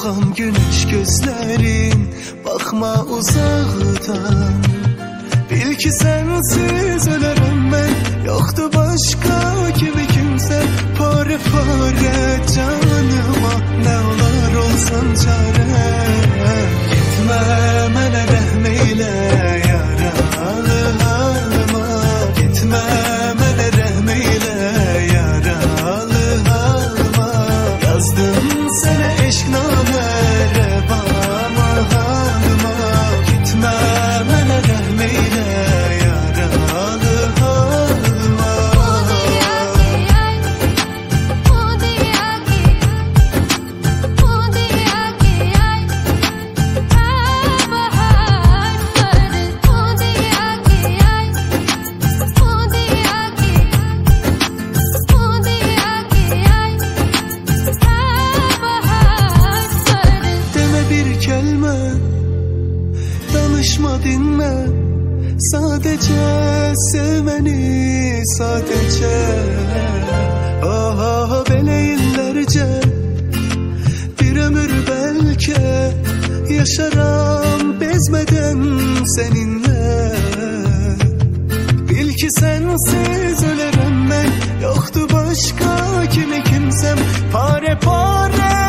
Ağam güneş gözlerin, bakma uzaktan. Bil ki sensiz ölürüm ben, yoktu başka kimi kimse. Pare pare canıma, ne olar olsan çare. Gitme mene rehm eyle yaralı halıma. Gitme mene rehm eyle yaralı halıma. Yazdım sana eşkname revama halıma. Gitme mene rehm eyle yaralı halıma. Deme bir kelime, danışma dinme. Sadece sevmeni, sadece. Ah belə illərcə bir ömür belki yaşaram bezmeden seninle. Bil ki sensiz ölürüm ben, yoktu başka kimi kimsem. Pare pare